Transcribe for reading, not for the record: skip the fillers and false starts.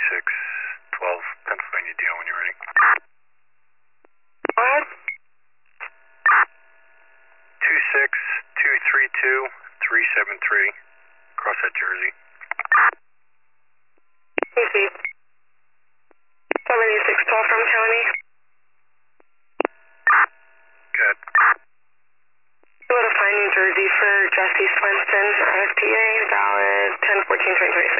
2612 Pennsylvania deal when you're ready. What? 26232 across that Jersey. Easy. 7612 from County. Good. Go to Find New Jersey for Jesse Swenson, RFPA, valid 10/14/2026.